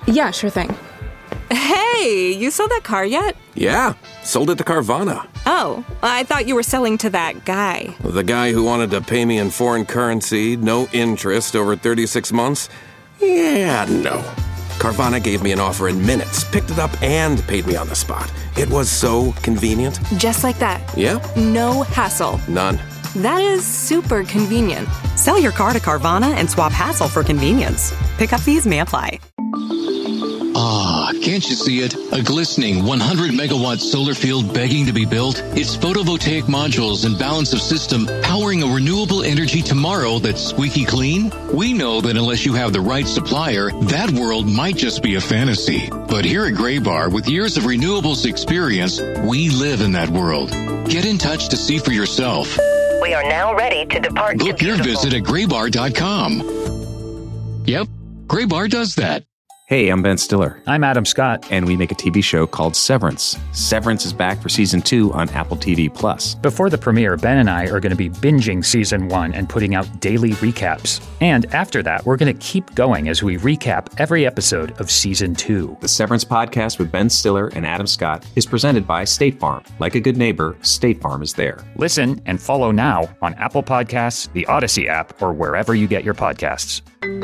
Yeah, sure thing. Hey, you sold that car yet? Yeah, sold it to Carvana. Oh, I thought you were selling to that guy. The guy who wanted to pay me in foreign currency, no interest, over 36 months? Yeah, no. Carvana gave me an offer in minutes, picked it up, and paid me on the spot. It was so convenient. Just like that. Yep. No hassle. None. That is super convenient. Sell your car to Carvana and swap hassle for convenience. Pickup fees may apply. Ah, can't you see it? A glistening 100-megawatt solar field begging to be built? Its photovoltaic modules and balance of system powering a renewable energy tomorrow that's squeaky clean? We know that unless you have the right supplier, that world might just be a fantasy. But here at Graybar, with years of renewables experience, we live in that world. Get in touch to see for yourself. We are now ready to depart. Book your visit at graybar.com. Yep, Graybar does that. Hey, I'm Ben Stiller. I'm Adam Scott. And we make a TV show called Severance. Severance is back for Season 2 on Apple TV+. Before the premiere, Ben and I are going to be binging Season 1 and putting out daily recaps. And after that, we're going to keep going as we recap every episode of Season 2. The Severance podcast with Ben Stiller and Adam Scott is presented by State Farm. Like a good neighbor, State Farm is there. Listen and follow now on Apple Podcasts, the Odyssey app, or wherever you get your podcasts.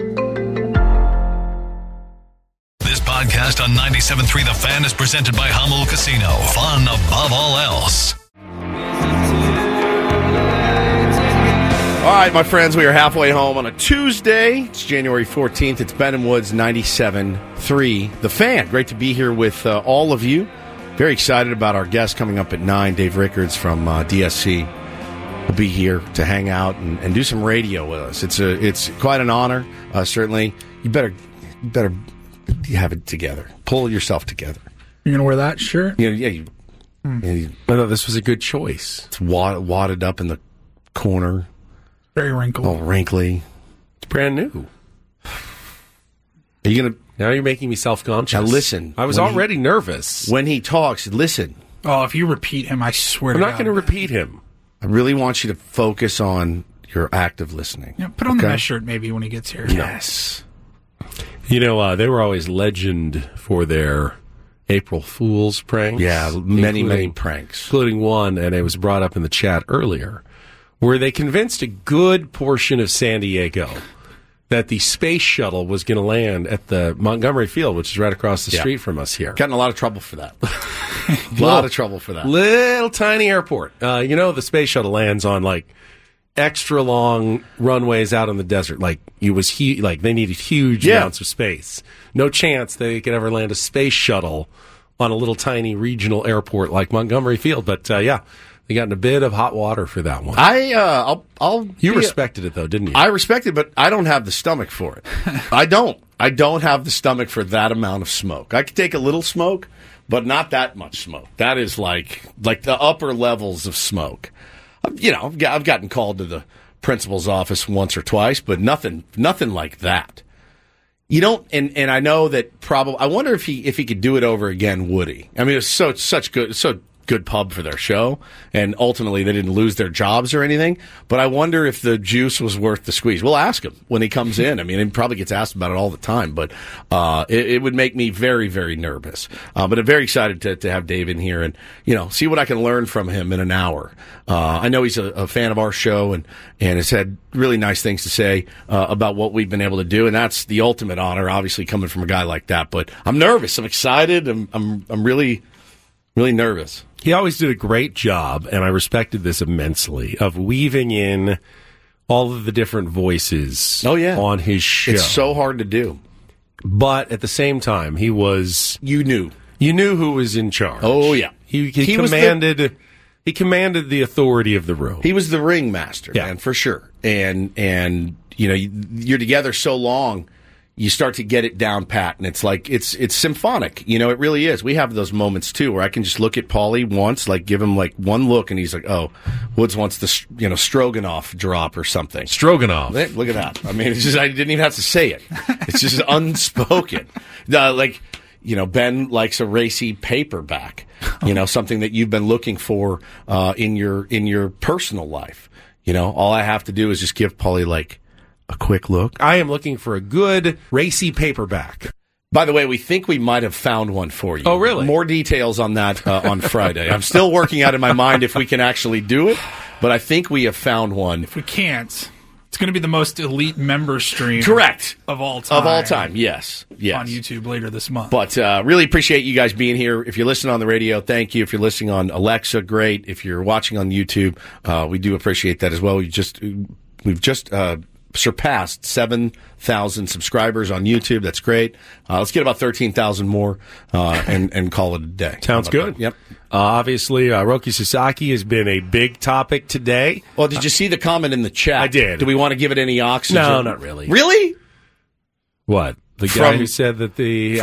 This podcast on 97.3 The Fan is presented by Hummel Casino. Fun above all else. All right, my friends, we are halfway home on a Tuesday. It's January 14th. It's Ben and Woods 97.3 The Fan. Great to be here with all of you. Very excited about our guest coming up at 9, Dave Rickards from DSC. Will be here to hang out and do some radio with us. It's quite an honor, certainly. You better have it together. Pull yourself together. You're gonna wear that shirt? Yeah. I thought this was a good choice. It's wadded up in the corner. Very wrinkled. Oh, wrinkly. It's brand new. Are you gonna? Now you're making me self-conscious. Now listen. I was already nervous. When he talks, listen. Oh, if you repeat him, I swear I'm to not God. going to repeat him. I really want you to focus on your active listening. Yeah, put on the mesh shirt maybe when he gets here. Yes. You know, they were always legend for their April Fool's pranks. Yeah, many pranks. Including one, and it was brought up in the chat earlier, where they convinced a good portion of San Diego that the space shuttle was going to land at the Montgomery Field, which is right across the street from us here. Got in a lot of trouble for that. A lot of trouble for that. Little tiny airport. The space shuttle lands on, like, extra long runways out in the desert. Like, it was they needed huge amounts of space. No chance they could ever land a space shuttle on a little tiny regional airport like Montgomery Field. But they got in a bit of hot water for that one. You respected it though, didn't you? I respect it, but I don't have the stomach for it. I don't have the stomach for that amount of smoke. I could take a little smoke, but not that much smoke. That is like the upper levels of smoke. I've gotten called to the principal's office once or twice, but nothing like that. You don't, and I know that probably. I wonder if he could do it over again. Would he? I mean, it's such good pub for their show, and ultimately they didn't lose their jobs or anything. But I wonder if the juice was worth the squeeze. We'll ask him when he comes in. I mean, he probably gets asked about it all the time, but it would make me very, very nervous. But I'm very excited to have Dave in here and see what I can learn from him in an hour. I know he's a fan of our show and has had really nice things to say about what we've been able to do, and that's the ultimate honor, obviously coming from a guy like that. But I'm nervous. I'm excited. I'm really, really nervous. He always did a great job, and I respected this immensely, of weaving in all of the different voices on his show. It's so hard to do. But at the same time, he was... You knew who was in charge. Oh, yeah. He commanded... He commanded the authority of the room. He was the ringmaster, man, for sure. And you're together so long, you start to get it down pat, and it's like it's symphonic. It really is. We have those moments too where I can just look at Paulie once, like give him like one look, and he's like, "Oh, Woods wants the Stroganoff drop or something." Stroganoff. Look at that. I mean, it's just I didn't even have to say it. It's just unspoken. Ben likes a racy paperback. Something that you've been looking for in your personal life. All I have to do is just give Paulie like a quick look. I am looking for a good racy paperback. By the way, we think we might have found one for you. Oh, really? More details on that on Friday. I'm still working out in my mind if we can actually do it, but I think we have found one. If we can't, it's going to be the most elite member stream. Correct. Of all time. Of all time, yes. On YouTube later this month. But really appreciate you guys being here. If you're listening on the radio, thank you. If you're listening on Alexa, great. If you're watching on YouTube, we do appreciate that as well. We've just surpassed 7,000 subscribers on YouTube. That's great. Let's get about 13,000 more and call it a day. Sounds good. That? Yep. Obviously, Roki Sasaki has been a big topic today. Well, did you see the comment in the chat? I did. Do we want to give it any oxygen? No, not really. Really? What? The guy who said that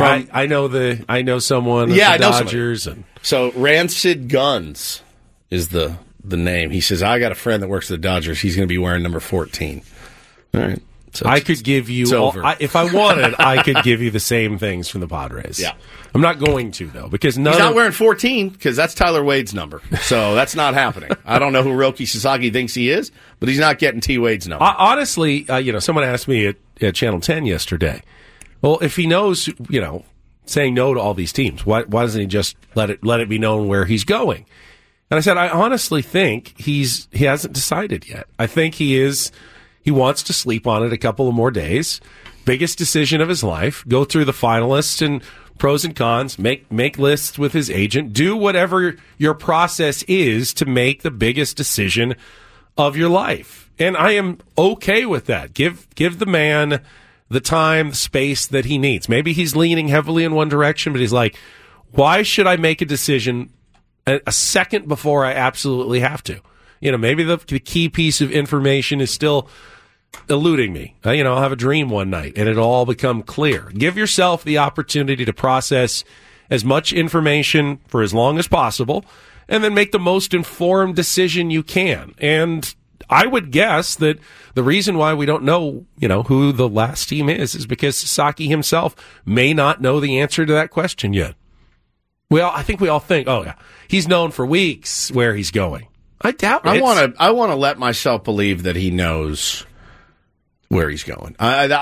I know someone at the Dodgers. So Rancid Guns is the name. He says, I got a friend that works at the Dodgers. He's going to be wearing number 14. All right. So I could give you, if I wanted, I could give you the same things from the Padres. Yeah. I'm not going to, though, because he's not wearing 14 because that's Tyler Wade's number. So that's not happening. I don't know who Roki Sasaki thinks he is, but he's not getting T. Wade's number. Honestly, someone asked me at Channel 10 yesterday, well, if he knows, saying no to all these teams, why doesn't he just let it be known where he's going? And I said, I honestly think he hasn't decided yet. I think he wants to sleep on it a couple of more days. Biggest decision of his life. Go through the finalists and pros and cons. Make lists with his agent. Do whatever your process is to make the biggest decision of your life. And I am okay with that. Give the man the time, the space that he needs. Maybe he's leaning heavily in one direction, but he's like, why should I make a decision a second before I absolutely have to? Maybe the key piece of information is still eluding me. I'll have a dream one night and it'll all become clear. Give yourself the opportunity to process as much information for as long as possible and then make the most informed decision you can. And I would guess that the reason why we don't know, who the last team is because Sasaki himself may not know the answer to that question yet. Well, I think we all think, oh yeah, he's known for weeks where he's going. I doubt it. I want to let myself believe that he knows where he's going.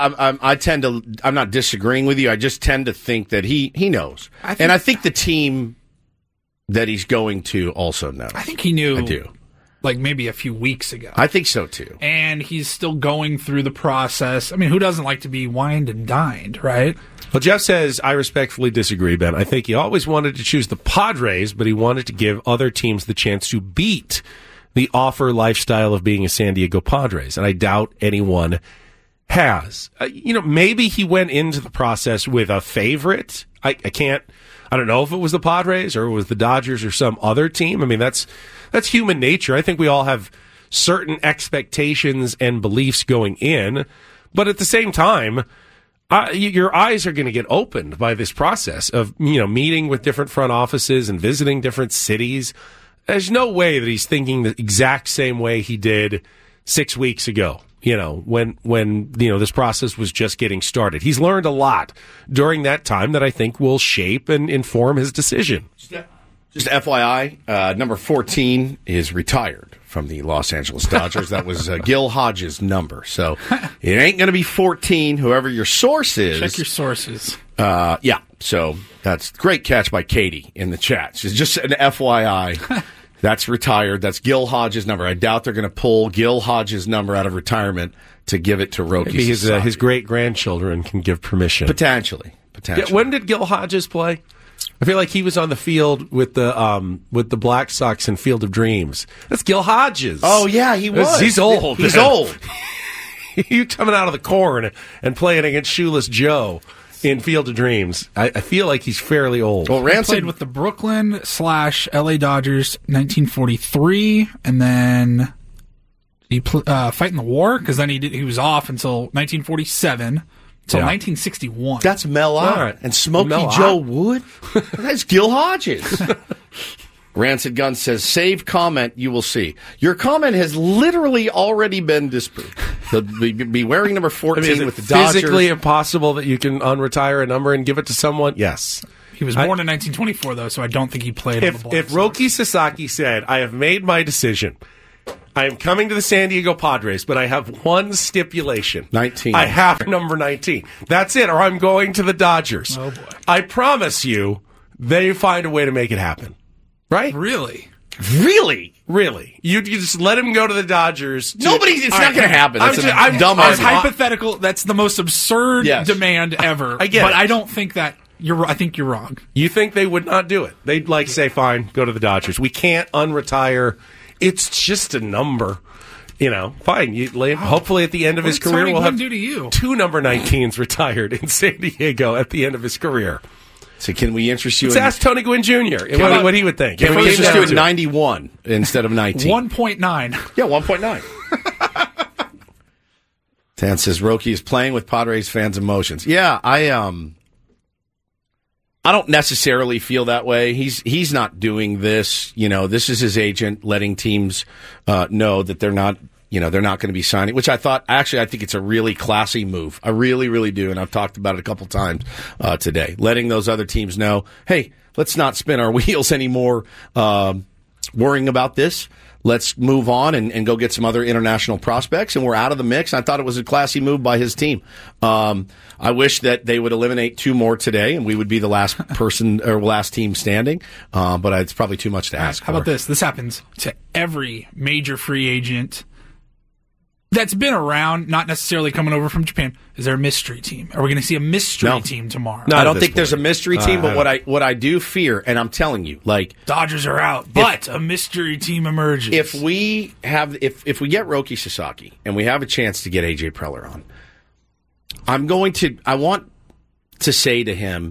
I tend to. I'm not disagreeing with you. I just tend to think that he knows, and I think the team that he's going to also knows. I think he knew. I do. Like maybe a few weeks ago. I think so too. And he's still going through the process. I mean, who doesn't like to be wined and dined, right? Well, Jeff says, I respectfully disagree, Ben. I think he always wanted to choose the Padres, but he wanted to give other teams the chance to beat the offer lifestyle of being a San Diego Padres. And I doubt anyone has. Maybe he went into the process with a favorite. I don't know if it was the Padres or it was the Dodgers or some other team. I mean, that's human nature. I think we all have certain expectations and beliefs going in. But at the same time, your eyes are going to get opened by this process of, meeting with different front offices and visiting different cities. There's no way that he's thinking the exact same way he did 6 weeks ago, when this process was just getting started. He's learned a lot during that time that I think will shape and inform his decision. Just FYI, number 14 is retired from the Los Angeles Dodgers. That was Gil Hodges' number. So it ain't going to be 14, whoever your source is. Check your sources. Yeah, so that's great catch by Katie in the chat. She's just an FYI. That's retired. That's Gil Hodges' number. I doubt they're going to pull Gil Hodges' number out of retirement to give it to Roki. Maybe his great-grandchildren can give permission. Potentially. Yeah, when did Gil Hodges play? I feel like he was on the field with the Black Sox in Field of Dreams. That's Gil Hodges. Oh, yeah, he was. He's old. He's old. You coming out of the corn and playing against Shoeless Joe in Field of Dreams. I feel like he's fairly old. Well, He played with the Brooklyn/LA Dodgers 1943, and then he fight in the war because then he was off until 1947. Until 1961. That's Mel Ott. Right. And Smokey Joe Wood? That's Gil Hodges. Rancid Gun says, save comment, you will see. Your comment has literally already been disproved. Be wearing number 14 with the Dodgers. Physically impossible that you can unretire a number and give it to someone? Yes. He was born in 1924, though, so I don't think he played on the Black If Sox. Roki Sasaki said, I have made my decision, I am coming to the San Diego Padres, but I have one stipulation. 19. I have number 19. That's it, or I'm going to the Dodgers. Oh, boy. I promise you, they find a way to make it happen. Right? Really? Really. You just let him go to the Dodgers. It's not going to happen. That's a dumb As argument. hypothetical, that's the most absurd demand ever. I get but it. I don't think that I think you're wrong. You think they would not do it? They'd say, fine, go to the Dodgers. We can't unretire. It's just a number. Fine. Hopefully at the end of his career, we'll have do to you? 2 number 19s retired in San Diego at the end of his career. So can we interest you Let's ask Tony Gwynn Jr. what he would think. Can we interest you in 91 instead of 19? 1.9. Yeah, 1.9. Tan says Roki is playing with Padres fans' emotions. Yeah, I don't necessarily feel that way. He's not doing this. This is his agent letting teams know that they're not going to be signing, which I think it's a really classy move. I really, really do. And I've talked about it a couple times today, letting those other teams know, hey, let's not spin our wheels anymore worrying about this. Let's move on and go get some other international prospects, and we're out of the mix. I thought it was a classy move by his team. I wish that they would eliminate 2 more today, and we would be the last person or last team standing. But it's probably too much to ask. How about this? This happens to every major free agent that's been around, not necessarily coming over from Japan. Is there a mystery team? Are we going to see a mystery team tomorrow? No, I don't think there's a mystery team, but what I do fear, and I'm telling you, Dodgers are out, but a mystery team emerges. If we get Roki Sasaki and we have a chance to get AJ Preller on, I want to say to him,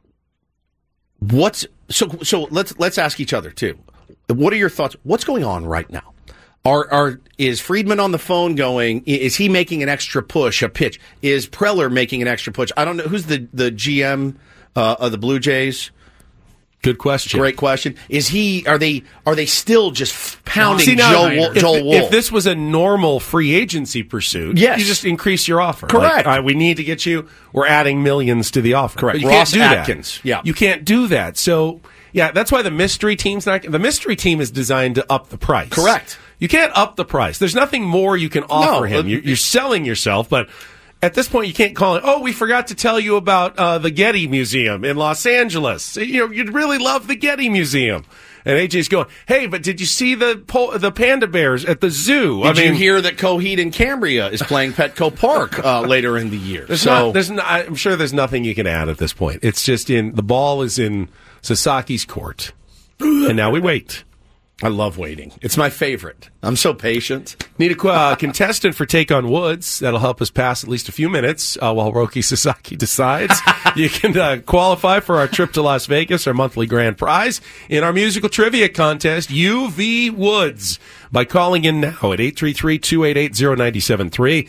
so let's ask each other too. What are your thoughts? What's going on right now? Is Friedman on the phone going, is he making an extra push, a pitch? Is Preller making an extra push? I don't know. Who's the GM of the Blue Jays? Good question. Great question. Are they still just pounding Joel Wolf? If this was a normal free agency pursuit, you just increase your offer. Correct. We need to get you. We're adding millions to the offer. Correct. You Ross can't do Atkins. that. Yeah. You can't do that. So, that's why the mystery team's not. The mystery team is designed to up the price. Correct. You can't up the price. There's nothing more you can offer him. You're selling yourself, but at this point, you can't call it, we forgot to tell you about the Getty Museum in Los Angeles. You'd really love the Getty Museum. And AJ's going, hey, but did you see the panda bears at the zoo? Did you hear that Coheed and Cambria is playing Petco Park later in the year? I'm sure there's nothing you can add at this point. It's just the ball is in Sasaki's court. And now we wait. I love waiting. It's my favorite. I'm so patient. Need a contestant for Take on Woods. That'll help us pass at least a few minutes while Roki Sasaki decides. You can qualify for our trip to Las Vegas, our monthly grand prize, in our musical trivia contest, UV Woods, by calling in now at 833-288-0973,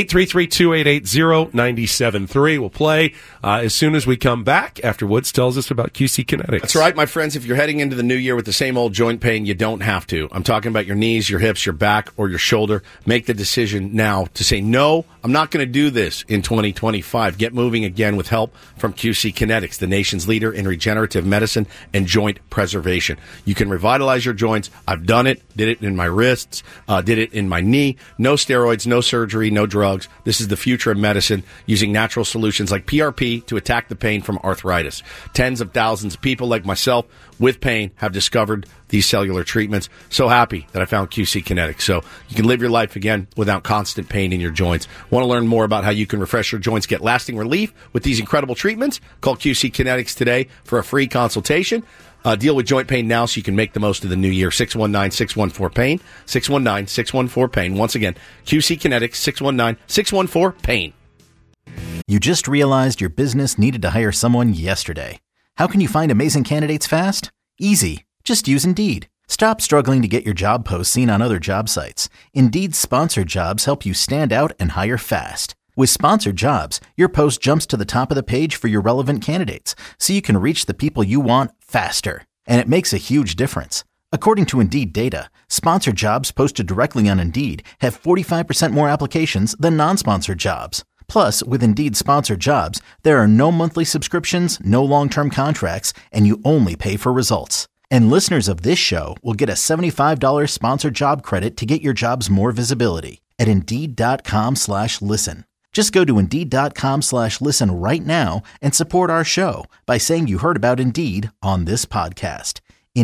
833-288-0973. We'll play as soon as we come back after Woods tells us about QC Kinetics. That's right, my friends. If you're heading into the new year with the same old joint pain, you don't have to. I'm talking about your knees, your hips, your back, or your shoulder. Make the decision now to say, no, I'm not going to do this in 2025. Get moving again with help from QC Kinetics, the nation's leader in regenerative medicine and joint preservation. You can revitalize your joints. I've done it. Did it in my wrists. Did it in my knee. No steroids, no surgery, no drugs. This is the future of medicine, using natural solutions like PRP to attack the pain from arthritis. Tens of thousands of people like myself with pain have discovered these cellular treatments. So happy that I found QC Kinetics. So you can live your life again without constant pain in your joints. Want to learn more about how you can refresh your joints, get lasting relief with these incredible treatments? Call QC Kinetics today for a free consultation. Deal with joint pain now so you can make the most of the new year. 619-614-PAIN. 619-614-PAIN. Once again, QC Kinetics, 619-614-PAIN. You just realized your business needed to hire someone yesterday. How can you find amazing candidates fast? Easy. Just use Indeed. Stop struggling to get your job posts seen on other job sites. Indeed's sponsored jobs help you stand out and hire fast. With sponsored jobs, your post jumps to the top of the page for your relevant candidates, so you can reach the people you want faster. And it makes a huge difference. According to Indeed data, sponsored jobs posted directly on Indeed have 45% more applications than non-sponsored jobs. Plus, with Indeed sponsored jobs, there are no monthly subscriptions, no long-term contracts, and you only pay for results. And listeners of this show will get a $75 sponsored job credit to get your jobs more visibility at Indeed.com/listen. Just go to Indeed.com/listen right now and support our show by saying you heard about Indeed on this podcast.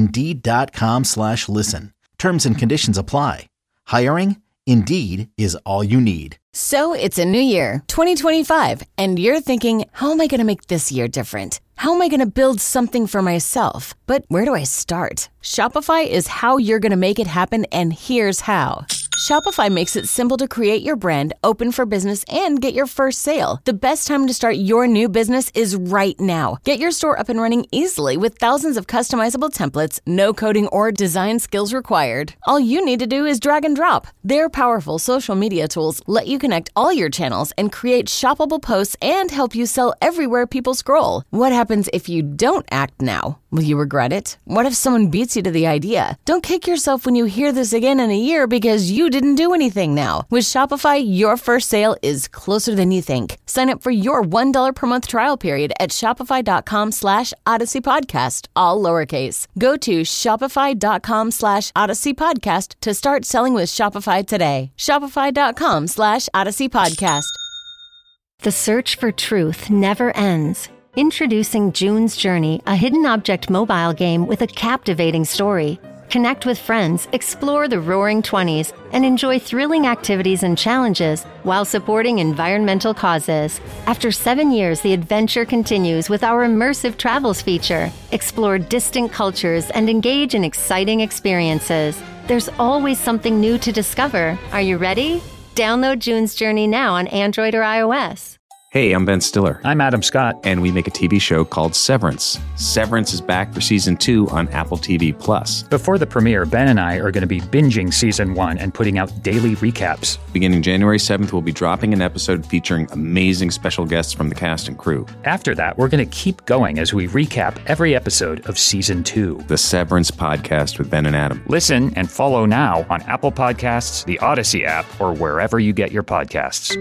Indeed.com/listen. Terms and conditions apply. Hiring? Indeed is all you need. So it's a new year, 2025, and you're thinking, how am I going to make this year different? How am I going to build something for myself? But where do I start? Shopify is how you're going to make it happen, and here's how. Shopify makes it simple to create your brand, open for business, and get your first sale. The best time to start your new business is right now. Get your store up and running easily with thousands of customizable templates, no coding or design skills required. All you need to do is drag and drop. Their powerful social media tools let you connect all your channels and create shoppable posts and help you sell everywhere people scroll. What happens if you don't act now? Will you regret it? What if someone beats you to the idea? Don't kick yourself when you hear this again in a year because you didn't do anything now. With Shopify, your first sale is closer than you think. Sign up for your $1 per month trial period at shopify.com/Odyssey Podcast, all lowercase. Go to shopify.com/Odyssey Podcast to start selling with Shopify today. Shopify.com/Odyssey Podcast. The search for truth never ends. Introducing June's Journey, a hidden object mobile game with a captivating story. Connect with friends, explore the Roaring 20s, and enjoy thrilling activities and challenges while supporting environmental causes. After 7 years, the adventure continues with our immersive travels feature. Explore distant cultures and engage in exciting experiences. There's always something new to discover. Are you ready? Download June's Journey now on Android or iOS. Hey, I'm Ben Stiller. I'm Adam Scott. And we make a TV show called Severance. Severance is back for season 2 on Apple TV+. Before the premiere, Ben and I are going to be binging season 1 and putting out daily recaps. Beginning January 7th, we'll be dropping an episode featuring amazing special guests from the cast and crew. After that, we're going to keep going as we recap every episode of season 2. The Severance Podcast with Ben and Adam. Listen and follow now on Apple Podcasts, the Odyssey app, or wherever you get your podcasts.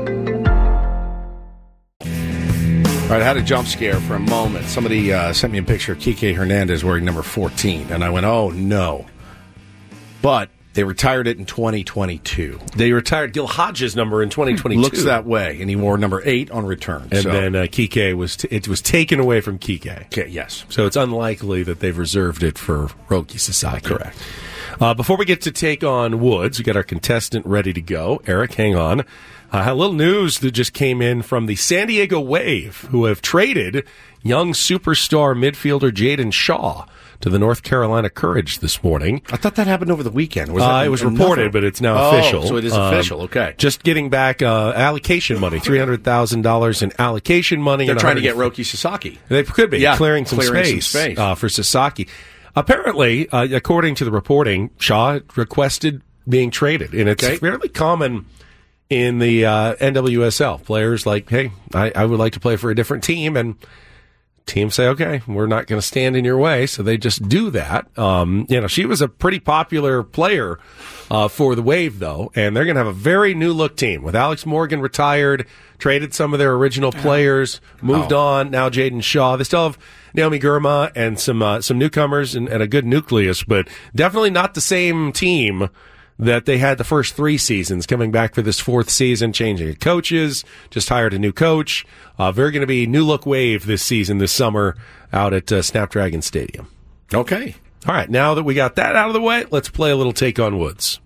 All right, I had a jump scare for a moment. Somebody sent me a picture of Kike Hernandez wearing number 14, and I went, oh, no. But they retired it in 2022. They retired Gil Hodges' number in 2022. Looks that way, and he wore number 8 on return. And then Kike was taken away from Kike. Okay, yes. So it's unlikely that they've reserved it for Roki Sasaki. Correct. Before we get to take on Woods, we got our contestant ready to go. Eric, hang on. A little news that just came in from the San Diego Wave, who have traded young superstar midfielder Jaden Shaw to the North Carolina Courage this morning. I thought that happened over the weekend. Was it was reported, but it's now official. So it is official, okay. Just getting back allocation money, $300,000 in allocation money. They're trying to get Roki Sasaki. They could be, clearing some space. For Sasaki. Apparently, according to the reporting, Shaw requested being traded, and it's fairly common in the NWSL. Players like, hey, I would like to play for a different team, and teams say, okay, we're not going to stand in your way, so they just do that. She was a pretty popular player for the Wave, though, and they're going to have a very new-look team. With Alex Morgan retired, traded some of their original players, moved on, now Jaden Shaw. They still have Naomi Gurma and some newcomers and a good nucleus, but definitely not the same team that they had the first 3 seasons, coming back for this 4th season, changing coaches, just hired a new coach. Very going to be new look Wave this season, this summer, out at Snapdragon Stadium. Okay. All right, now that we got that out of the way, let's play a little Take on Woods.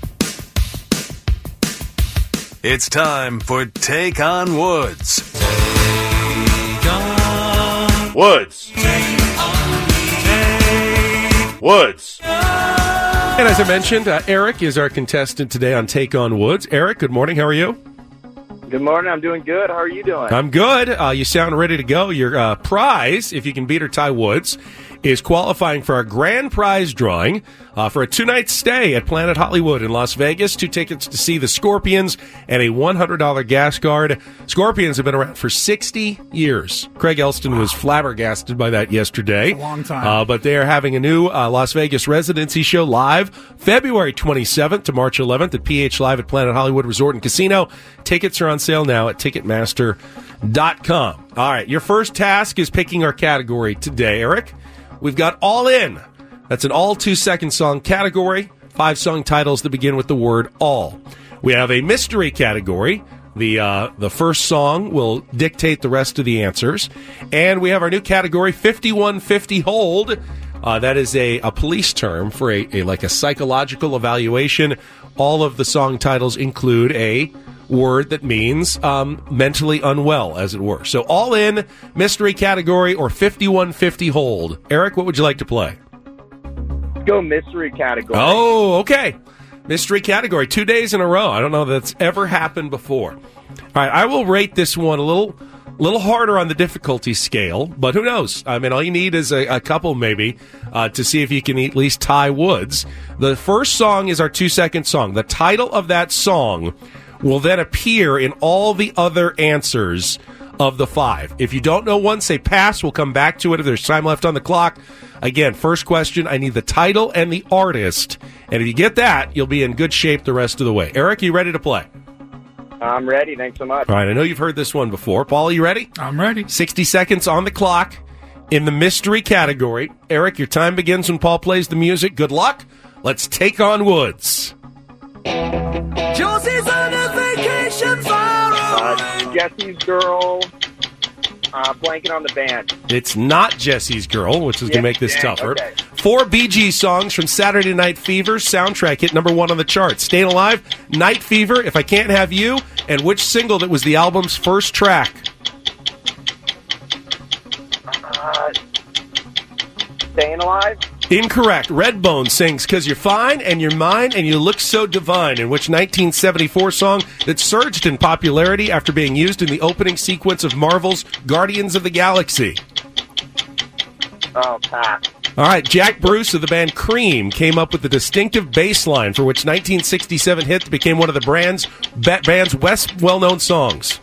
It's time for Take on Woods. Take on Woods. Woods. And as I mentioned, Eric is our contestant today on Take on Woods. Eric, good morning. How are you? Good morning. I'm doing good. How are you doing? I'm good. You sound ready to go. Your prize, if you can beat or tie Woods, is qualifying for our grand prize drawing for a 2-night stay at Planet Hollywood in Las Vegas, 2 tickets to see the Scorpions, and a $100 gas card. Scorpions have been around for 60 years. Craig Elston was flabbergasted by that yesterday. A long time. But they are having a new Las Vegas residency show live February 27th to March 11th at PH Live at Planet Hollywood Resort and Casino. Tickets are on sale now at Ticketmaster.com. All right, your first task is picking our category today, Eric. We've got All In. That's an all 2-second song category. 5 song titles that begin with the word all. We have a mystery category. The first song will dictate the rest of the answers. And we have our new category, 5150 Hold. That is a police term for a psychological evaluation. All of the song titles include a word that means mentally unwell, as it were. So All In, mystery category, or 5150 Hold. Eric, what would you like to play? Go mystery category. Oh, okay. Mystery category, 2 days in a row. I don't know if that's ever happened before. All right, I will rate this one a little harder on the difficulty scale, but who knows? I mean, all you need is a couple, maybe, to see if you can at least tie Woods. The first song is our 2-second song. The title of that song will then appear in all the other answers of the 5. If you don't know one, say pass. We'll come back to it if there's time left on the clock. Again, first question, I need the title and the artist. And if you get that, you'll be in good shape the rest of the way. Eric, you ready to play? I'm ready. Thanks so much. All right, I know you've heard this one before. Paul, are you ready? I'm ready. 60 seconds on the clock in the mystery category. Eric, your time begins when Paul plays the music. Good luck. Let's take on Woods. Josie's on a vacation far away. Jesse's Girl. Blanket on the Band. It's not Jesse's Girl, which is going to make this tougher. Okay. 4 Bee Gees songs from Saturday Night Fever soundtrack hit number 1 on the charts. Staying Alive, Night Fever, If I Can't Have You, and which single that was the album's first track? Staying Alive? Incorrect. Redbone sings 'Cause You're Fine and You're Mine and You Look So Divine, in which 1974 song that surged in popularity after being used in the opening sequence of Marvel's Guardians of the Galaxy. Oh, pass. All right, Jack Bruce of the band Cream came up with the distinctive bass line for which 1967 hit that became one of the band's best well-known songs.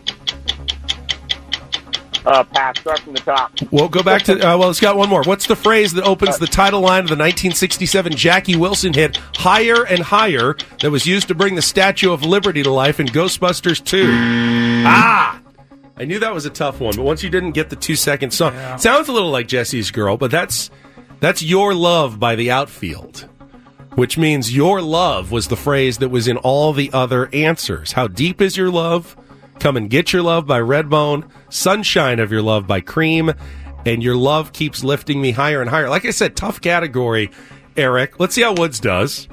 Pass. Start from the top. We'll go back to, it's got one more. What's the phrase that opens the title line of the 1967 Jackie Wilson hit, Higher and Higher, that was used to bring the Statue of Liberty to life in Ghostbusters 2? I knew that was a tough one, but once you didn't get the 2-second song. Yeah. Sounds a little like Jesse's Girl, but that's Your Love by The Outfield, which means Your Love was the phrase that was in all the other answers. How Deep Is Your Love? Come and Get Your Love by Redbone, Sunshine of Your Love by Cream, and Your Love Keeps Lifting Me Higher and Higher. Like I said, tough category, Eric. Let's see how Woods does.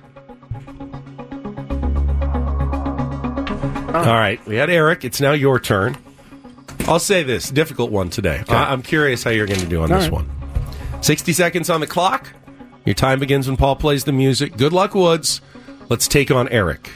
All right, we had Eric. It's now your turn. I'll say this, difficult one today. Okay. I'm curious how you're going to do on this one. 60 seconds on the clock. Your time begins when Paul plays the music. Good luck, Woods. Let's take on Eric.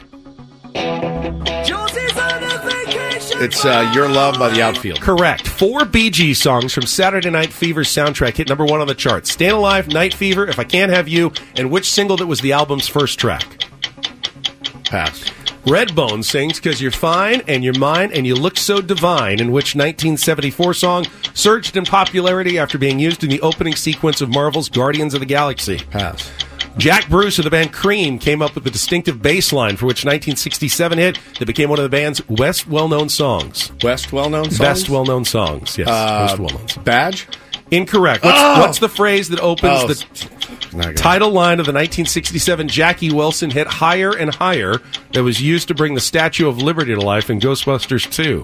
It's Your Love by The Outfield. Correct. 4 Bee Gees songs from Saturday Night Fever's soundtrack hit number 1 on the charts. Staying Alive, Night Fever, If I Can't Have You, and which single that was the album's first track? Pass. Redbone sings 'Cause You're Fine and You're Mine and You Look So Divine, in which 1974 song surged in popularity after being used in the opening sequence of Marvel's Guardians of the Galaxy. Pass. Jack Bruce of the band Cream came up with the distinctive bass line for which 1967 hit that became one of the band's best well-known songs. Best well-known songs? Best well-known songs, yes. Best well-known songs. Badge? Incorrect. What's the phrase that opens the title line of the 1967 Jackie Wilson hit Higher and Higher that was used to bring the Statue of Liberty to life in Ghostbusters 2?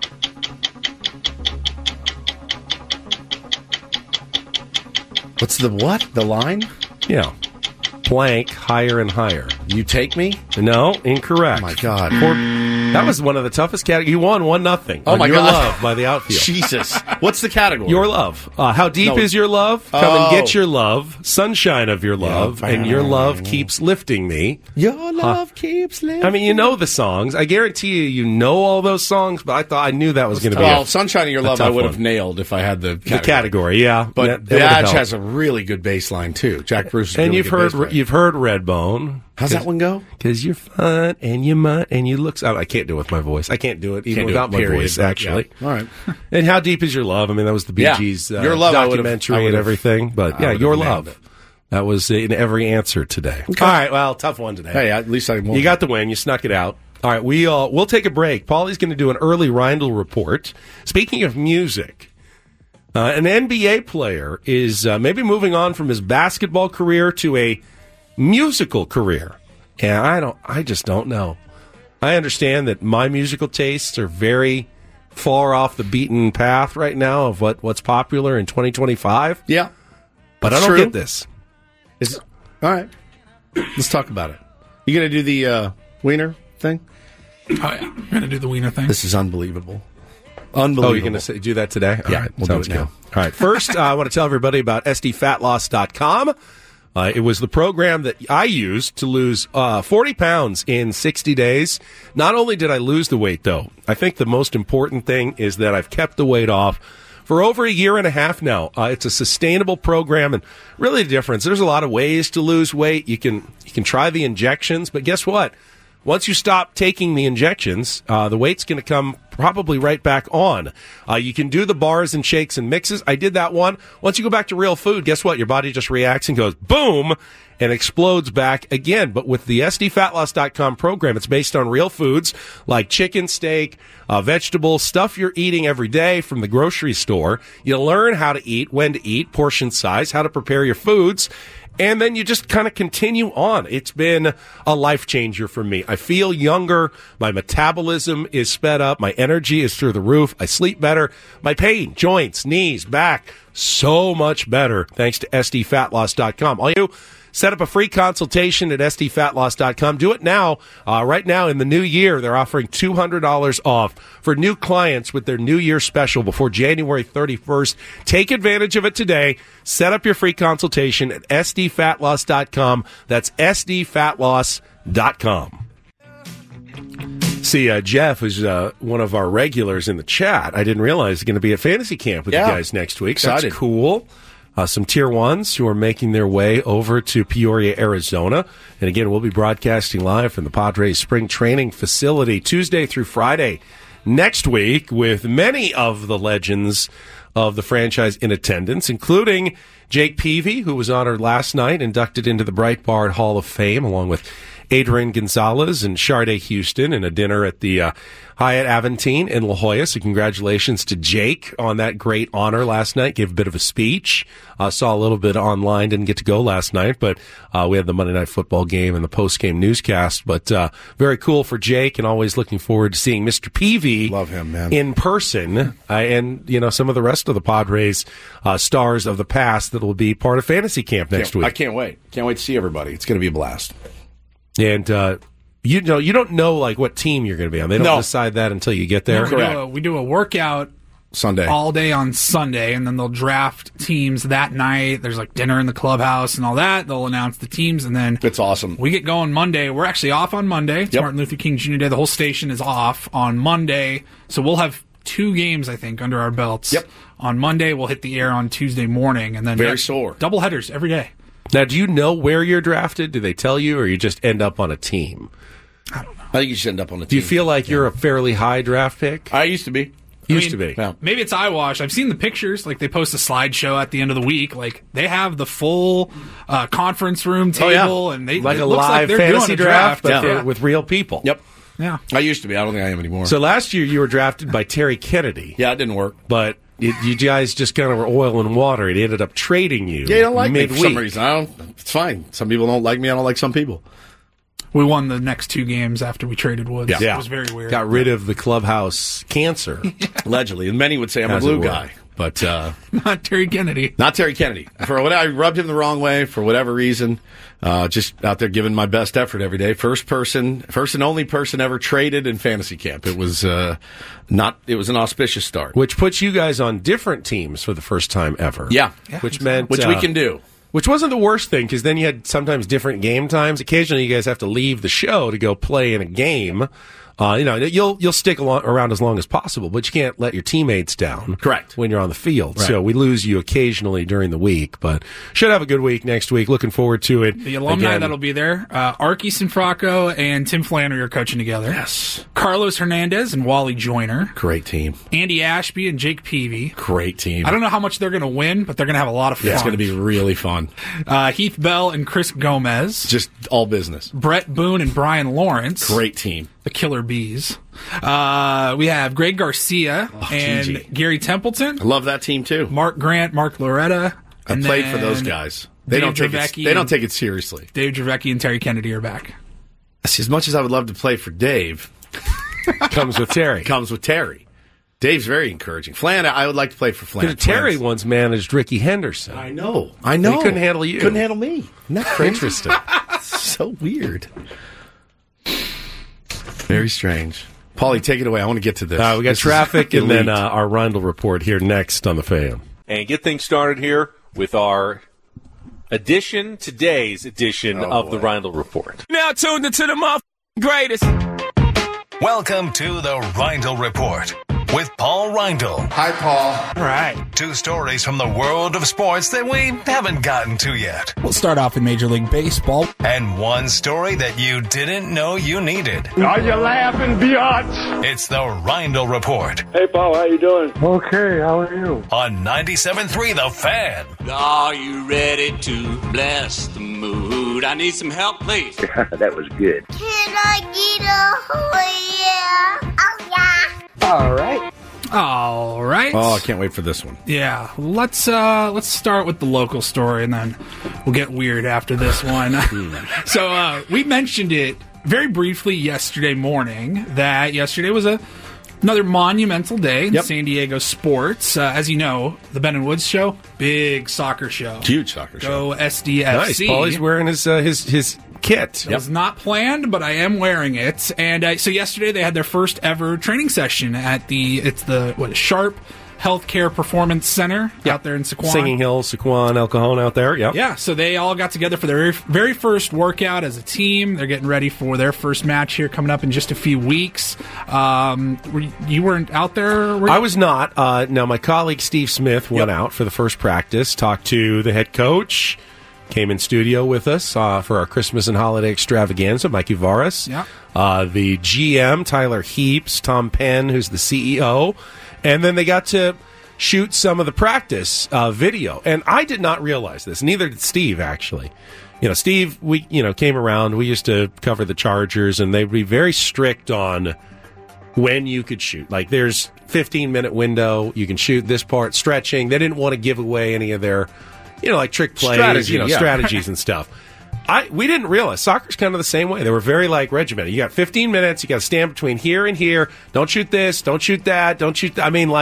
What's the what? The line? Yeah. Blank, Higher and Higher. You Take Me? No, incorrect. Oh, my God. That was one of the toughest categories. You won 1-0. Oh, my Your God. Love by The Outfield. Jesus. What's the category? Your Love. How Deep Is Your Love? Come and Get Your Love. Sunshine of Your Love. And Your Love Keeps Lifting Me. Your Love Keeps Lifting Me. I mean, you know the songs. I guarantee you know all those songs, but I knew that was going to be Sunshine of Your Love I would have nailed if I had the category. Yeah. But Badge has a really good bass line, too. Jack Bruce is and really you've heard Redbone. How's that one go? 'Cause you're fine and you're mine and you look... I can't do it with my voice. I can't do it even without my voice, actually. Yeah. All right. And How Deep Is Your Love? I mean, that was the Bee Gees Your Love, documentary and everything. But yeah, Your Love. That was in every answer today. Okay. All right, well, tough one today. Hey, at least I won. You got the win. You snuck it out. All right, we'll take a break. Paulie's going to do an early Reindl report. Speaking of music, an NBA player is maybe moving on from his basketball career to a musical career. And I just don't know. I understand that my musical tastes are very far off the beaten path right now of what's popular in 2025. Yeah. But I don't get this. All right. Let's talk about it. You going to do the Wiener thing? Oh, yeah. I'm going to do the Wiener thing. This is unbelievable. Unbelievable. Oh, you're going to do that today? Yeah, All right, we'll do it now. All right. First, I want to tell everybody about SDFatLoss.com. It was the program that I used to lose 40 pounds in 60 days. Not only did I lose the weight, though, I think the most important thing is that I've kept the weight off for over a year and a half now. It's a sustainable program, and really the difference, there's a lot of ways to lose weight. You can try the injections, but guess what? Once you stop taking the injections, the weight's going to come probably right back on. You can do the bars and shakes and mixes. I did that one. Once you go back to real food, guess what? Your body just reacts and goes boom and explodes back again. But with the SDFatLoss.com program, it's based on real foods like chicken, steak, vegetables, stuff you're eating every day from the grocery store. You learn how to eat, when to eat, portion size, how to prepare your foods. And then you just kind of continue on. It's been a life changer for me. I feel younger. My metabolism is sped up. My energy is through the roof. I sleep better. My pain, joints, knees, back, so much better thanks to SDFatLoss.com. All you set up a free consultation at SDFatLoss.com. Do it now. Right now in the new year, they're offering $200 off for new clients with their New Year special before January 31st. Take advantage of it today. Set up your free consultation at SDFatLoss.com. That's SDFatLoss.com. See, Jeff is one of our regulars in the chat. I didn't realize he's going to be at Fantasy Camp with you guys next week. Excited. That's cool. Some Tier 1s who are making their way over to Peoria, Arizona. And again, we'll be broadcasting live from the Padres Spring Training Facility Tuesday through Friday next week with many of the legends of the franchise in attendance, including Jake Peavy, who was honored last night, inducted into the Breitbart Hall of Fame, along with Adrian Gonzalez and Sharday Houston, in a dinner at the Hyatt Aventine in La Jolla. So congratulations to Jake on that great honor last night. Gave a bit of a speech. Saw a little bit online. Didn't get to go last night, but we had the Monday Night Football game and the post-game newscast. But very cool for Jake, and always looking forward to seeing Mr. Peavy. Love him, man. In person. And, some of the rest of the Padres stars of the past that will be part of Fantasy Camp next week. I can't wait. Can't wait to see everybody. It's going to be a blast. And you don't know like what team you're going to be on. They don't decide that until you get there. No, we do a workout Sunday all day on Sunday, and then they'll draft teams that night. There's like dinner in the clubhouse and all that. They'll announce the teams, and then it's awesome. We get going Monday. We're actually off on Monday. It's Martin Luther King Jr. Day. The whole station is off on Monday, so we'll have 2 games I think under our belts. On Monday, we'll hit the air on Tuesday morning, and then very sore double headers every day. Now, do you know where you're drafted? Do they tell you, or you just end up on a team? I don't know. I think you just end up on a team. Do you feel like you're a fairly high draft pick? I used to be. Used to be. Yeah. Maybe it's eyewash. I've seen the pictures. Like, they post a slideshow at the end of the week. Like, they have the full conference room table. And they like it a looks live like fantasy draft, but with real people. Yep. Yeah. I used to be. I don't think I am anymore. So last year you were drafted by Terry Kennedy. Yeah, it didn't work. But you guys just kind of were oil and water. He ended up trading you. Yeah, you don't like midweek. me for some reason. It's fine. Some people don't like me. I don't like some people. We won the next 2 games after we traded Woods. Yeah. It was very weird. Got rid of the clubhouse cancer. Allegedly. And many would say I'm a glue guy. But not Terry Kennedy. Not Terry Kennedy. For what I rubbed him the wrong way for whatever reason. Just out there giving my best effort every day. First and only person ever traded in fantasy camp. It was it was an auspicious start. Which puts you guys on different teams for the first time ever. Yeah. Which meant we can do. Which wasn't the worst thing, because then you had sometimes different game times. Occasionally you guys have to leave the show to go play in a game. You'll stick around as long as possible, but you can't let your teammates down. Correct. When you're on the field. Right. So we lose you occasionally during the week, but should have a good week next week. Looking forward to it. The alumni that'll be there, Arky Sinfrocco and Tim Flannery are coaching together. Yes. Carlos Hernandez and Wally Joyner. Great team. Andy Ashby and Jake Peavy. Great team. I don't know how much they're going to win, but they're going to have a lot of fun. Yeah, it's going to be really fun. Heath Bell and Chris Gomez. Just all business. Brett Boone and Brian Lawrence. Great team. the Killer Bees. We have Greg Garcia and Gigi. Gary Templeton. I love that team too. Mark Grant, Mark Loretta. I played for those guys. They don't take it seriously. Dave Dravecki and Terry Kennedy are back. See, as much as I would love to play for Dave, comes with Terry. Dave's very encouraging. Flan, I would like to play for Flan. Terry once managed Ricky Henderson. I know. He couldn't handle you. Couldn't handle me. Isn't that crazy? Interesting. So weird. Very strange. Paulie, take it away. I want to get to this. We got traffic and then our Rindle report here next on the Fan. And get things started here with our today's edition of the Rindle Report. Now tuned into the greatest. Welcome to the Rindle Report with Paul Rindle. Hi, Paul. All right. 2 stories from the world of sports that we haven't gotten to yet. We'll start off in Major League Baseball. And 1 story that you didn't know you needed. Are you laughing, biatch? It's the Rindle Report. Hey, Paul, how you doing? Okay, how are you? On 97.3 The Fan. Are you ready to bless the mood? I need some help, please. That was good. Can I get a oh yeah? All right. All right. Oh, I can't wait for this one. Yeah, let's start with the local story, and then we'll get weird after this one. So we mentioned it very briefly yesterday morning, that yesterday was another monumental day in San Diego sports. As you know, the Ben and Woods show, big soccer show. Huge soccer show. Go SDFC. Nice. Paulie's wearing his kit. It was not planned, but I am wearing it. And so yesterday they had their first ever training session at the Sharp Healthcare Performance Center out there in Sycuan. Singing Hill, Sycuan, El Cajon out there. Yep. Yeah, so they all got together for their very first workout as a team. They're getting ready for their first match here coming up in just a few weeks. You weren't out there? I was not. Now, my colleague Steve Smith went out for the first practice, talked to the head coach, came in studio with us for our Christmas and holiday extravaganza, Mikey Varas. Yeah. The GM, Tyler Heaps, Tom Penn, who's the CEO. And then they got to shoot some of the practice video. And I did not realize this. Neither did Steve, actually. Steve, we came around. We used to cover the Chargers, and they'd be very strict on when you could shoot. Like, there's 15-minute window. You can shoot this part, stretching. They didn't want to give away any of their, like trick plays, strategies and stuff. We didn't realize soccer's kind of the same way. They were very regimented. You got 15 minutes. You got to stand between here and here. Don't shoot this. Don't shoot that. Don't shoot that. I mean,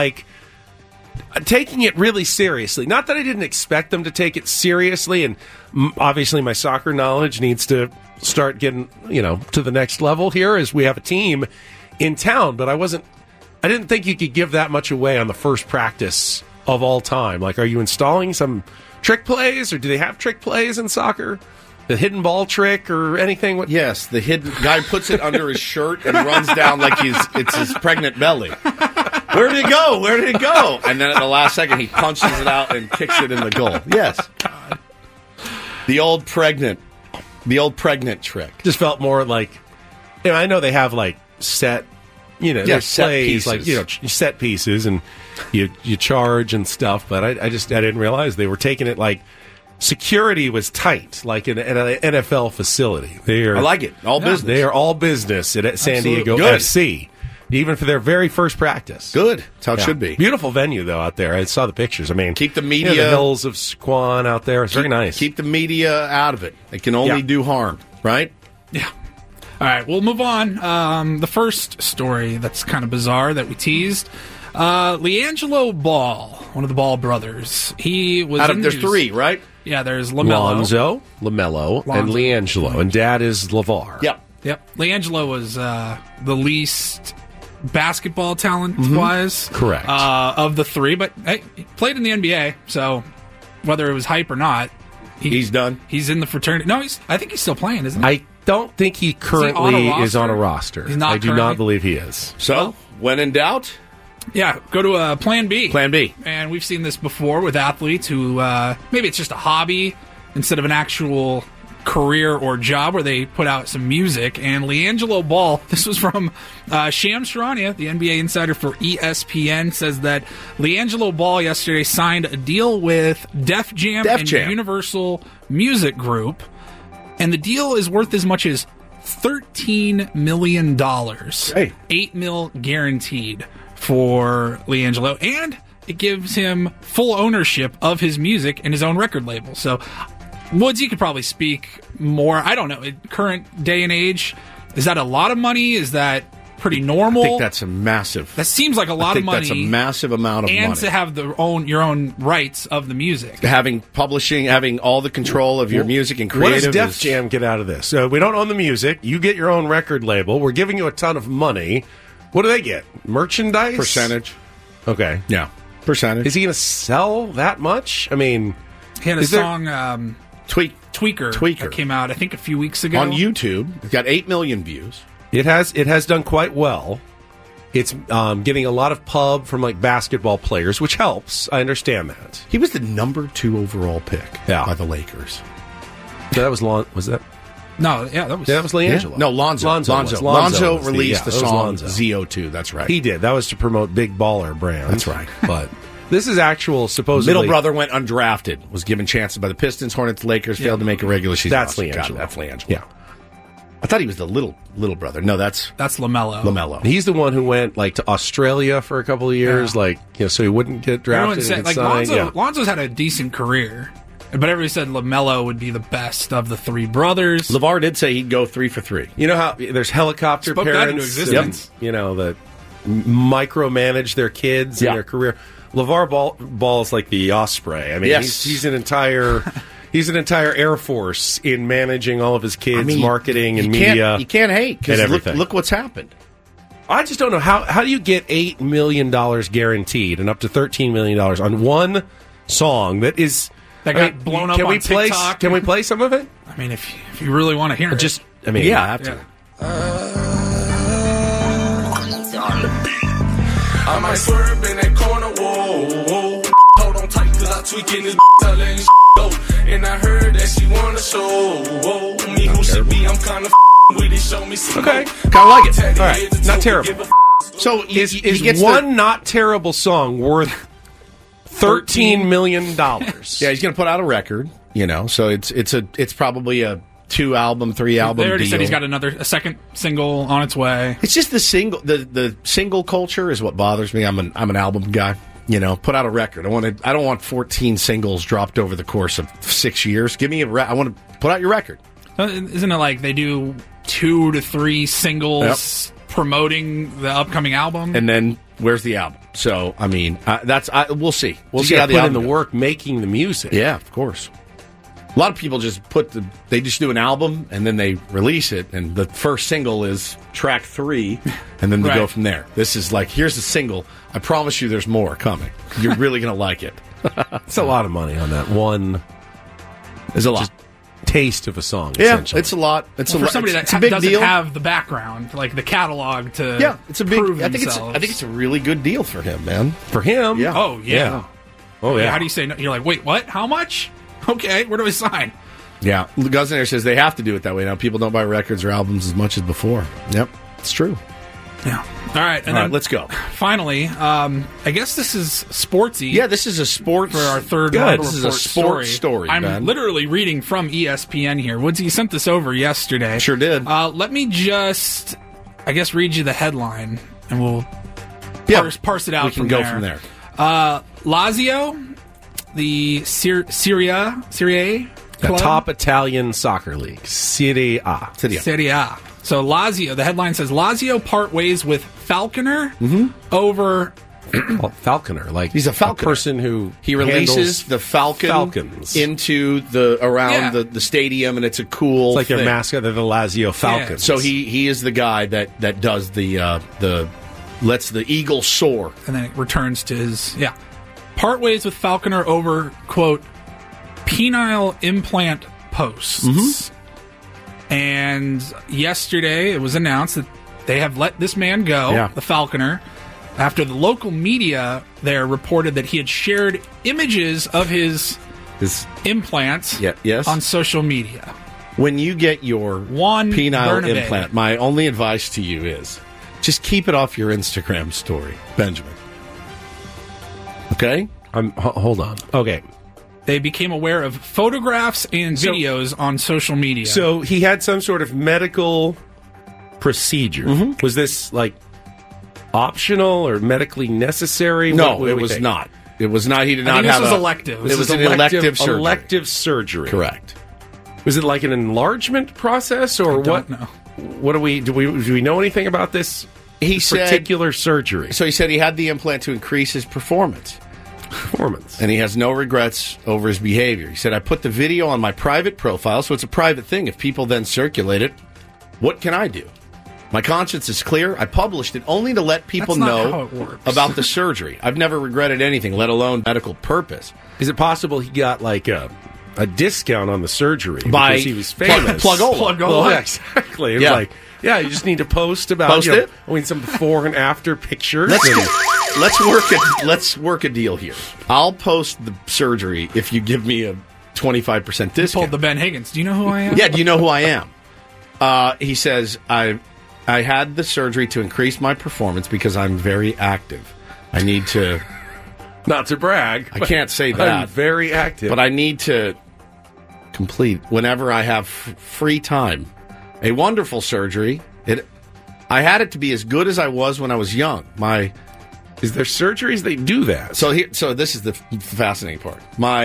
taking it really seriously. Not that I didn't expect them to take it seriously, and obviously my soccer knowledge needs to start getting, to the next level here as we have a team in town. But I didn't think you could give that much away on the first practice of all time. Are you installing some trick plays, or do they have trick plays in soccer? The hidden ball trick or anything? Yes, the hidden guy puts it under his shirt and runs down like it's his pregnant belly. Where did it go? Where did it go? And then at the last second, he punches it out and kicks it in the goal. Yes. The old pregnant trick. Just felt more like, I know they have set, set plays, pieces. Set pieces, and you charge and stuff, but I didn't realize they were taking it security was tight, like in an NFL facility. I like it. All business. They are all business at San Diego FC, even for their very first practice. Good. That's how it should be. Beautiful venue, though, out there. I saw the pictures. I mean, keep the media... the hills of Sycuan out there. It's very nice. Keep the media out of it. It can only do harm, right? Yeah. All right, we'll move on. The first story that's kind of bizarre that we teased... LiAngelo Ball, one of the Ball brothers. He was there's 3, right? Yeah, there's LaMelo. Lonzo, LaMelo, and LiAngelo. And dad is LeVar. Yep. LiAngelo was the least basketball talent-wise. Correct. Of the 3, but he played in the NBA, so whether it was hype or not, he's done. He's in the fraternity. No, I think he's still playing, isn't he? I don't think he currently is on a roster. He's not I do currently? not believe he is. So, when in doubt... Yeah, go to Plan B. Plan B. And we've seen this before with athletes who maybe it's just a hobby instead of an actual career or job where they put out some music. And LiAngelo Ball, this was from Shams Charania, the NBA insider for ESPN, says that LiAngelo Ball yesterday signed a deal with Def Jam and Universal Music Group. And the deal is worth as much as $13 million. Hey. $8 million guaranteed for LiAngelo, and it gives him full ownership of his music and his own record label. So, Woods, you could probably speak more. I don't know. In current day and age, is that a lot of money? Is that pretty normal? I think that's a massive. That seems like a lot of money. That's a massive amount of money. And to have your own rights of the music. Having publishing, having all the control of your music and creative. What does Def Jam get out of this? We don't own the music. You get your own record label. We're giving you a ton of money. What do they get? Merchandise? Percentage. Okay. Yeah. Percentage. Is he going to sell that much? I mean, he had a song, Tweaker that came out, I think, a few weeks ago. On YouTube. It's got 8 million views. It has done quite well. It's getting a lot of pub from like basketball players, which helps. I understand that. He was the number 2 overall pick by the Lakers. So that was was that? No, that was LiAngelo. Yeah. No, Lonzo. Lonzo released the song ZO2. That's right. He did. That was to promote Big Baller brand. That's right. But this is actual, supposedly. Middle brother went undrafted, was given chances by the Pistons, Hornets, Lakers, failed to make a regular season. That's LiAngelo. That's LiAngelo. Yeah. I thought he was the little brother. No, that's LaMelo. He's the one who went like to Australia for a couple of years, so he wouldn't get drafted. Said, like Lonzo's had a decent career, but everybody said LaMelo would be the best of the 3 brothers. LeVar did say he'd go 3 for 3. You know how there's helicopter Spoke parents that into existence. that micromanage their kids and their career. LeVar Ball's like the Osprey. I mean, he's an entire. He's an entire Air Force in managing all of his kids' marketing and media. You can't hate, because look what's happened. I just don't know. How do you get $8 million guaranteed and up to $13 million on one song that got blown up on TikTok? Can we play some of it? I mean, if you really want to hear it. I have to. I might swerve in that corner, whoa. Hold on tight, cause I tweaking this letting go. And I heard that she wanna show me who she be. I'm kinda with it, show me some. Okay, kinda like it. All right, not terrible. So is one not terrible song worth $13 million? Yeah, he's gonna put out a record. So it's probably a 2-album, 3-album. They already deal. said he's got a second single on its way. It's just the single culture is what bothers me. I'm an album guy. Put out a record. I don't want 14 singles dropped over the course of 6 years. Give me I want to put out your record. Isn't it like they do 2 to 3 singles promoting the upcoming album? And then where's the album? So I mean, we'll see. We'll see how how they put in the work making the music. Yeah, of course. A lot of people just they just do an album and then they release it, and the first single is track 3, and then they go from there. This is like, here's the single. I promise you there's more coming. You're really going to like it. It's a lot of money on that one. There's a lot. Taste of a song, yeah, essentially. It's a lot. For somebody that doesn't have the background, like the catalog to it's a big. prove I think it's a really good deal for him, man. For him, yeah. Oh yeah. Oh yeah. How do you say no? You're like, wait, what? How much? Okay, where do I sign? Yeah, Guznair says they have to do it that way now. People don't buy records or albums as much as before. Yep, it's true. Yeah. All right, then let's go. Finally, I guess this is sportsy. Yeah, this is a sports for our third. This is a sports story. I'm Ben. literally reading from ESPN here. Woodsy sent this over yesterday. Sure did. Let me just, read you the headline, and we'll parse it out. We can go from there. Lazio, the Serie A the club? top Italian soccer league, Serie A. Serie A. So Lazio, the headline says, Lazio part ways with Falconer over... Falconer, like he's a falconer. Person who he releases the Falcons into the stadium, and it's a cool. It's like thing. Their mascot. They're the Lazio Falcons. Yeah. So he is the guy that does the lets the eagle soar, and then it returns to his part ways with Falconer over quote penile implant posts. And yesterday it was announced that they have let this man go, the Falconer, after the local media there reported that he had shared images of his implants on social media. When you get your penile implant, my only advice to you is just keep it off your Instagram story, Benjamin. Okay? Hold on. Okay. they became aware of photographs and videos on social media. So he had some sort of medical procedure. Was this like optional or medically necessary? No, it was not. It was not. He did not have. This was elective. It was an elective surgery. Elective surgery. Correct. Was it like an enlargement process or what? No. What do we know anything about this? He particular surgery. So he said he had the implant to increase his performance. And he has no regrets over his behavior. He said, I put the video on my private profile, so it's a private thing. If people then circulate it, what can I do? My conscience is clear. I published it only to let people know about the surgery. I've never regretted anything, let alone medical purpose. Is it possible he got like a discount on the surgery because he was famous? Plug-ola. Well, yeah, exactly. It was like, yeah, you just need to post about some before and after pictures. Let's work a deal here. I'll post the surgery if you give me a 25% discount. You pulled the Ben Higgins. Do you know who I am? Yeah, do you know who I am? He says, I had the surgery to increase my performance because I'm very active. I need to... Not to brag. I can't say that. I'm very active. But I need to complete, whenever I have free time, a wonderful surgery. I had it to be as good as I was when I was young. Is there surgeries that do that? So this is the fascinating part.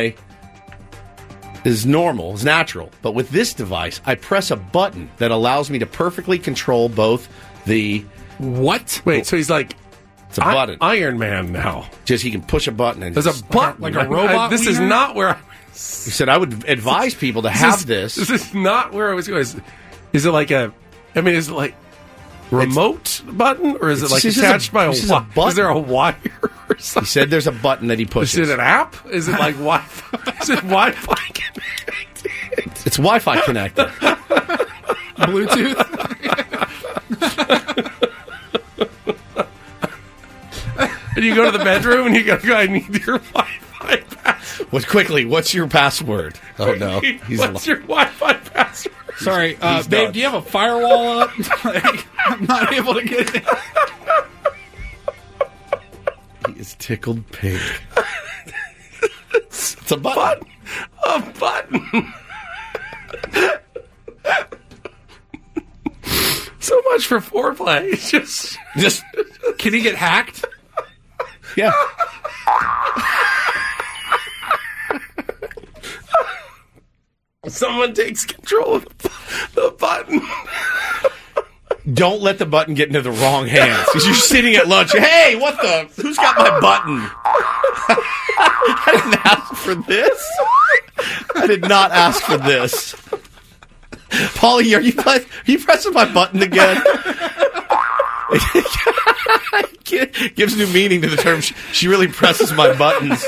Is normal, is natural, but with this device, I press a button that allows me to perfectly control both the... What? Wait, so he's like... It's a button. Iron Man now. Just he can push a button and... There's a button. Like a robot This is not where I... He said, I would advise people to have this. This is not where I was going. Is it like a... I mean, is it like... remote button, or is it like attached by a wire? Is there a wire or something? He said there's a button that he pushes. Is it an app? Is it like Wi-Fi? Is it Wi-Fi connected? It's Wi-Fi connected. Bluetooth? And you go to the bedroom and you go, I need your Wi-Fi password. Quickly, what's your password? Oh, no. What's your Wi-Fi password? Sorry, babe, do you have a firewall up? I'm not able to get it. He is tickled pink. It's a button. A button. So much for foreplay. Just can he get hacked? Yeah. Someone takes control of the button. Don't let the button get into the wrong hands. Because you're sitting at lunch. Hey, who's got my button? I didn't ask for this. I did not ask for this. Paulie, are you pressing my button again? Gives new meaning to the term. She really presses my buttons.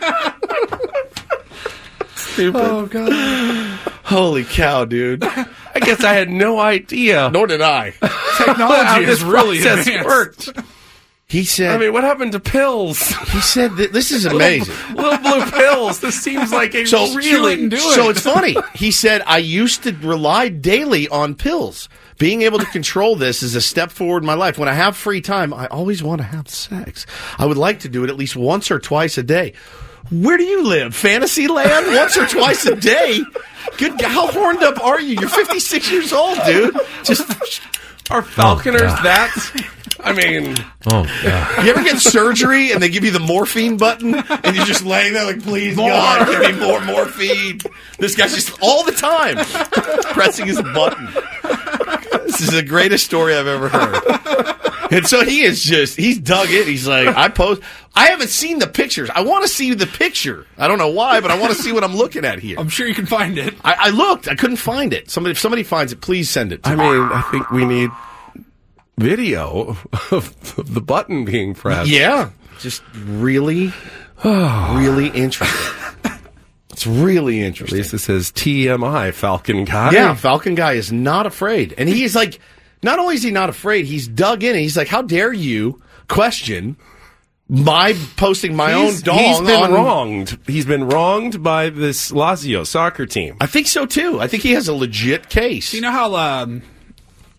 Stupid. Oh, God. Holy cow, dude. I guess I had no idea. Nor did I. Technology is really advanced. Worked. He said... I mean, what happened to pills? He said that this is amazing. Little blue pills. This seems like a really... So it's funny. He said, I used to rely daily on pills. Being able to control this is a step forward in my life. When I have free time, I always want to have sex. I would like to do it at least once or twice a day. Where do you live? Fantasyland? Once or twice a day? Good God, how horned up are you? You're 56 years old, dude. Are falconers that... I mean... Oh, God. You ever get surgery and they give you the morphine button and you're just laying there like, please, God, give me more morphine. This guy's just all the time pressing his button. This is the greatest story I've ever heard. And so he's dug in. He's like, I haven't seen the pictures. I want to see the picture. I don't know why, but I want to see what I'm looking at here. I'm sure you can find it. I looked. I couldn't find it. If somebody finds it, please send it to me. I mean, I think we need video of the button being pressed. Yeah. Just really, really interesting. It's really interesting. At least it says TMI, Falcon Guy. Yeah, Falcon Guy is not afraid. And he is like, not only is he not afraid, he's dug in and he's like, how dare you question my posting my own dong? He's been wronged. He's been wronged by this Lazio soccer team. I think so too. I think he has a legit case. You know how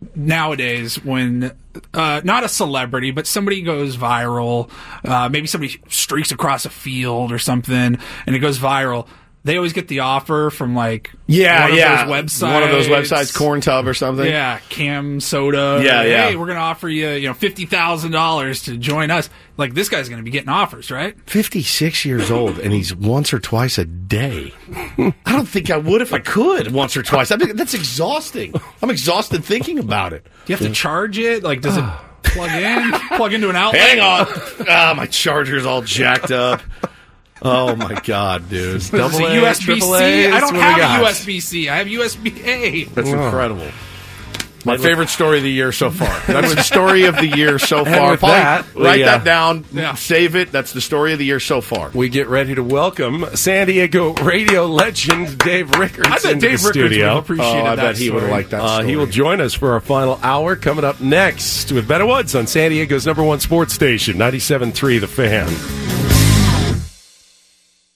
nowadays when not a celebrity, but somebody goes viral, maybe somebody streaks across a field or something, and it goes viral. They always get the offer from one of those websites. One of those websites, Corn Tub or something. Yeah, Cam Soda. Yeah. Hey, we're going to offer you, $50,000 to join us. Like, this guy's going to be getting offers, right? 56 years old, and he's once or twice a day. I don't think I would if I could once or twice. I mean, that's exhausting. I'm exhausted thinking about it. Do you have to charge it? Like, does it plug into an outlet? Hang on. My charger's all jacked up. Oh my God, dude! Is it USB-C? I don't have a USB-C. I have USB-A. That's incredible. My favorite story of the year so far. That's the story of the year so far. Write that down. Yeah. Save it. That's the story of the year so far. We get ready to welcome San Diego radio legend Dave Rickards I bet into Dave the Rickards studio. would have appreciated that. I bet he would have liked that story. He will join us for our final hour coming up next with Ben Woods on San Diego's #1 sports station, 97.3 The Fan.